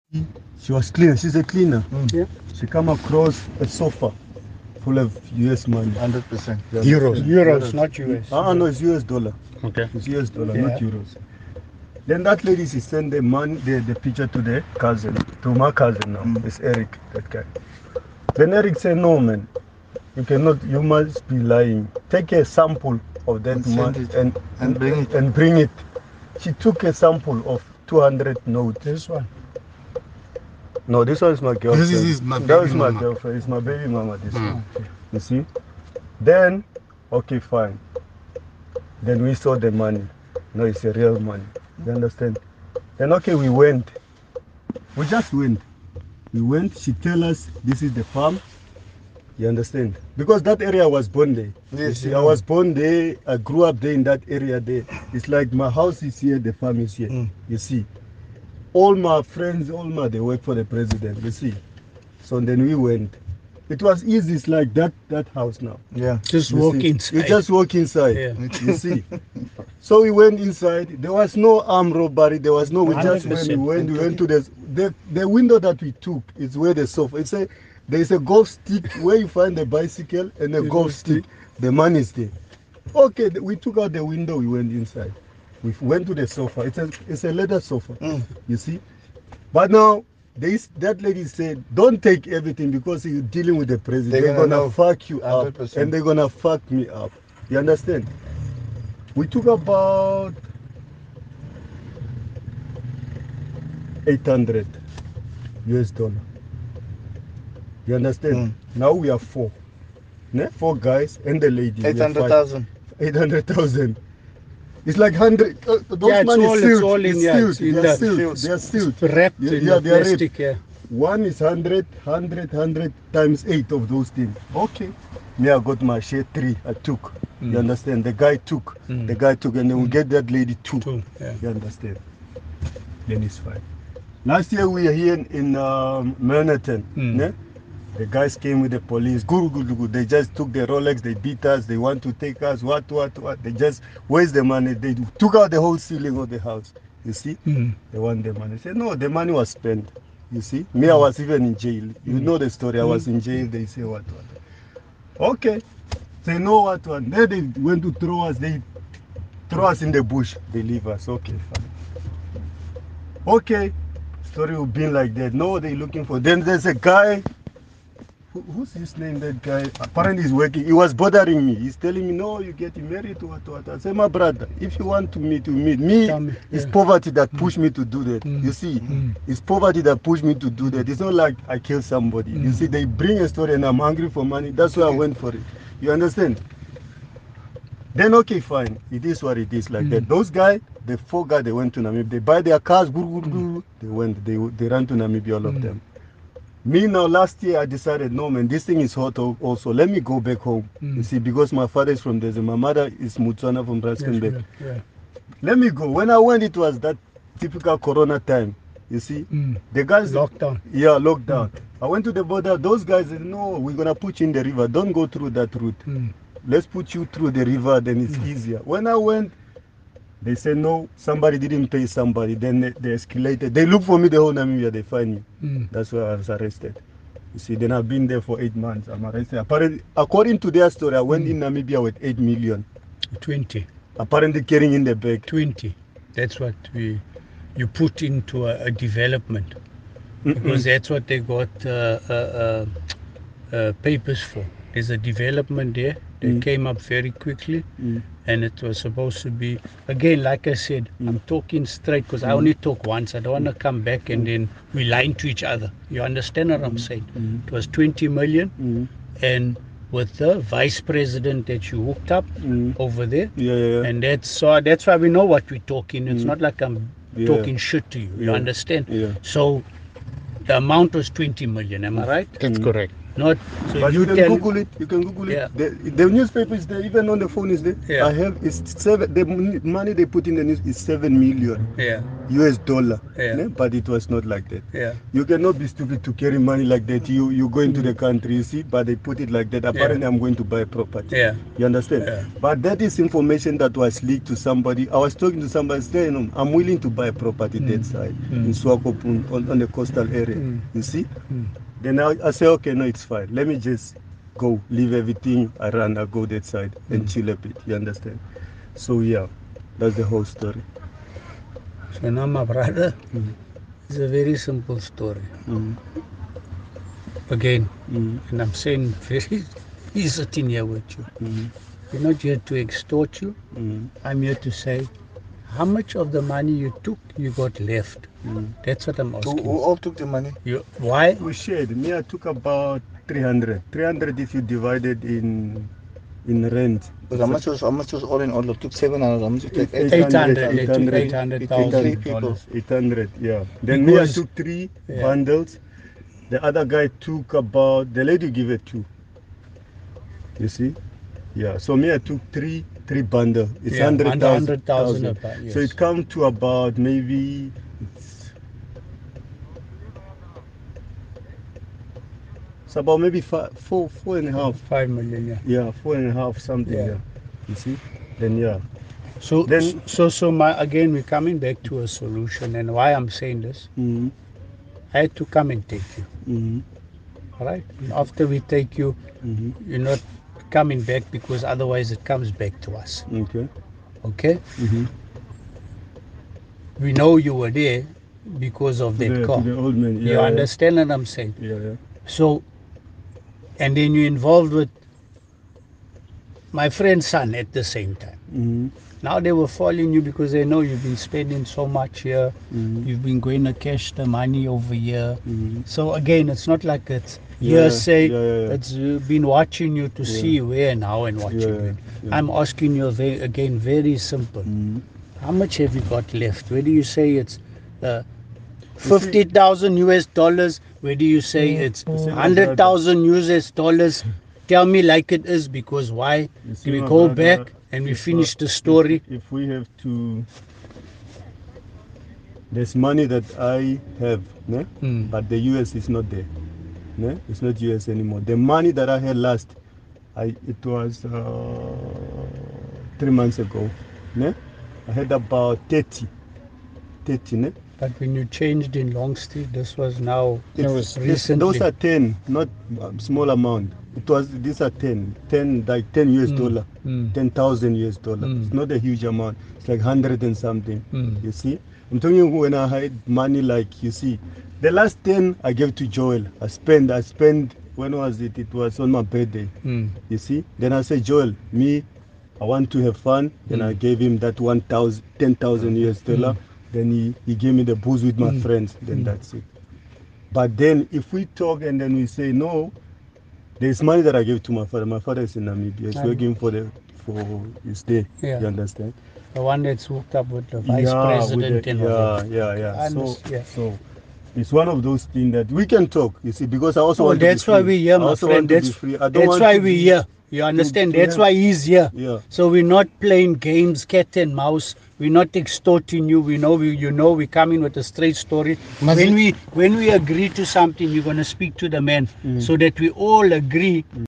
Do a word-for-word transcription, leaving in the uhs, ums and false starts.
She was cleaner. She's a cleaner. Mm. Yeah. She come across a sofa full of U S money. one hundred percent. Euros. Euros, not U S. Ah, no, it's U S dollar. Okay. It's U S dollar, Yeah. not euros. Then that lady, she sent the money, the, the picture to the cousin, to my cousin now. Mm. It's Eric, that guy. Then Eric said, no, man, you cannot, you must be lying. Take a sample of that And send money it. and, And bring it. And bring it. She took a sample of two hundred notes. This one. No, this one is my girlfriend. This is my That baby is my mama. girlfriend. It's my baby mama, this Mm. one. You see? Then, okay, fine. Then we saw the money. No, it's a real money. You understand? Then, okay, we went. We just went. We went. She tell us this is the farm. You understand? Because that area was born there. You Yes, see, yeah. I was born there. I grew up there in that area there. It's like my house is here, the farm is here. Mm. You see? All my friends, all my, they work for the president. You see? So then we went. It was easy. It's like that that house now. Yeah. Just You walk see? inside. You just walk inside. Yeah. You see. So we went inside. There was no armed robbery. There was no. We just went. We went. We went to the the the window that we took is where the sofa. It's a there is a golf stick where you find the bicycle and a golf stick. The money is there. Okay, th- we took out the window. We went inside. We f- went to the sofa. It's a it's a leather sofa. Mm. You see. But now. This, that lady said, don't take everything because you're dealing with the president. They're They're, gonna gonna, know. fuck you one hundred up percent. and they're gonna fuck me up. You understand? We took about eight hundred U S dollar. You understand? Mm. Now we are four. Ne? Four guys and the lady. Eight hundred thousand. eight hundred thousand. It's like hundred. Uh, those Yeah, it's money all- it's sealed. all in, It's yeah, sealed. it's in They are the- sealed. They are sealed. Wrapped Yeah, in yeah, the they are plastic, yeah. One is hundred, hundred, hundred times eight of those things. Okay. Me, I got my share three. I took. Mm. You understand? The guy took. Mm. The guy took, and then we get that lady two. Two, yeah. You understand? Then it's fine. Last year we were here in, in um, Manhattan. Mm. Ne? The guys came with the police. Guru, guru, guru. They just took the Rolex. They beat us. They want to take us. What, what, what? They just waste the money. They took out the whole ceiling of the house. You see? Mm. They want the money. I said, no, the money was spent. You see? Me, I was even in jail. You know the story. I was in jail. They say, what, what? Okay. Say, no, what, what? Then they went to throw us. They throw us in the bush. They leave us. Okay, fine. Okay. Story will be like that. No, they looking for. Then there's a guy. Who, who's his name? That guy. Apparently he's working. He was bothering me. He's telling me, no, you getting married to what, what. I say, my brother, if you want to meet, you meet. Me, Tell me, it's yeah. poverty that pushed me to do that. Mm. You see, Mm. it's poverty that pushed me to do that. It's not like I killed somebody. You Mm. see, they bring a story and I'm hungry for money. That's why I went for it. You understand? Then okay, fine. It is what it is like Mm. that. Those guys, the four guys, they went to Namibia. They buy their cars. Guru, guru, guru. They went. They they ran to Namibia. All of Mm. them. Me now, last year I decided, no man, this thing is hot al- also. Let me go back home. Mm. You see, because my father is from there, my mother is Mutswana from Raskenberg. Yes, yeah, yeah. Let me go. When I went, it was that typical Corona time. You see, Mm. the guys, Lockdown. yeah, lockdown. I went to the border. Those guys said, no, we're gonna put you in the river. Don't go through that route. Mm. Let's put you through the river. Then it's easier. When I went, they said no. Somebody didn't pay somebody. Then they, they escalated. They look for me the whole Namibia. They find me. Mm. That's why I was arrested. You see, then I've been there for eight months. I'm arrested. Apparently, according to their story, I went in Namibia with eight million. twenty. Apparently, carrying in the bag. twenty. That's what we you put into a, a development. Mm-mm. Because that's what they got uh, uh, uh, uh, papers for. There's a development there. They Mm. came up very quickly, Mm. and it was supposed to be, again, like I said, Mm. I'm talking straight because I Mm. only talk once. I don't want to come back and then we lying to each other. You understand what I'm saying? Mm. It was twenty million, Mm. and with the vice president that you hooked up Mm. over there, Yeah, yeah, yeah. and that's so that's why we know what we're talking. It's Mm. not like I'm Yeah. talking shit to you. You Yeah. understand? Yeah. So the amount was twenty million. Am I right? That's Mm. correct. Not so But you you can tell. Google it. You can Google Yeah. it. The, the newspaper is there. Even on the phone is there. Yeah. I have. It's seven. The mon- money they put in the news is seven million Yeah, U S dollar. Yeah. ne? But it was not like that. yeah, You cannot be stupid to carry money like that. You you go into Mm. the country, you see, but they put it like that. Apparently, I'm going to buy property. yeah, You understand? Yeah. But that is information that was leaked to somebody. I was talking to somebody saying, I'm willing to buy property that side Mm. in Swakopmund on, on the coastal area. Mm. You see? Mm. Then I, I say, okay, no, it's fine. Let me just go, leave everything. I run, I go that side and Mm. chill a bit. You understand? So yeah, that's the whole story. So now, my brother, Mm. it's a very simple story. Mm. Again, Mm. and I'm saying very, he's sitting here with you. Mm. We're not here to extort you. Mm. I'm here to say, how much of the money you took, you got left? Mm. That's what I'm Who, asking. who all took the money? You, why? We shared. Me, I took about three hundred. three hundred if you divided in in rent. But how much was how much was all in all? You took seven hundred. How much you take? Eight eight hundred, hundred, they took eight eight hundred three thousand people. dollars. eight hundred, yeah. Then me, I Because- took three Yeah. bundles. The other guy took about, the lady gave it two. You see? Yeah, so me, I took three three bundles. It's Yeah, one hundred thousand. one hundred thousand about, So yes. it comes to about maybe, it's, it's about maybe five, four, four and a half. Five million, yeah. Yeah, four and a half something, Yeah. yeah. You see? Then, yeah. So, Then- so, so my again, we're coming back to a solution, and why I'm saying this, Mm-hmm. I had to come and take you, Mm-hmm. all right? And after we take you, Mm-hmm. you're not coming back because otherwise it comes back to us, Okay. okay? Mm-hmm. We know you were there because of that To the, car. to the old man. Yeah, You yeah. understand what I'm saying? Yeah, yeah. So, and then you're involved with my friend's son at the same time. Mm-hmm. Now they were following you because they know you've been spending so much here. Mm-hmm. You've been going to cash the money over here. Mm-hmm. So again, it's not like it's Yeah, hearsay. yeah, yeah, yeah. It's uh, been watching you to Yeah. see where and how and watching Yeah, you. yeah. I'm asking you ve- again, very simple. Mm-hmm. How much have you got left? Where do you say it's uh, fifty thousand U S dollars? Where do you say it's You see, my one hundred thousand U S dollars? Tell me like it is, because why? You see, We my go brother, back and we if, uh, finish the story. If, if we have to, there's money that I have, ne? Mm. But the U S is not there. Ne? It's not U S anymore. The money that I had last, I it was uh, three months ago. Ne? I had about thirty. thirty, ne? But when you changed in Long Street, this was now It's- was this- recently. Those are ten, not um, small amount. It was these are ten, ten like ten U S Mm, dollar, mm. ten thousand U S dollar. Mm. It's not a huge amount. It's like hundred and something. Mm. You see, I'm telling you when I had money like you see, the last ten I gave to Joel. I spent, I spent. When was it? It was on my birthday. Mm. You see. Then I said, Joel, me, I want to have fun. Then I gave him that one thousand, ten thousand U S dollar. Then he, he gave me the booze with my Mm. friends. Then Mm. that's it. But then if we talk and then we say no, there's money that I gave to my father. My father is in Namibia. He's Um, working for the for his day. Yeah. You understand? The one that's hooked up with the vice yeah, with president the- and yeah, all that. yeah, yeah. I So, understand, yeah. so it's one of those things that we can talk. You see, because I also Oh, want to that's be why free. we're here, I my also friend. want to That's, be free. I don't that's want why to we're be- here. You understand? to That's have- why he's here. Yeah. So we're not playing games, cat and mouse. We're not extorting you. We know we, you know, we come in with a straight story. Must When it- we when we agree to something, you're gonna speak to the man so that we all agree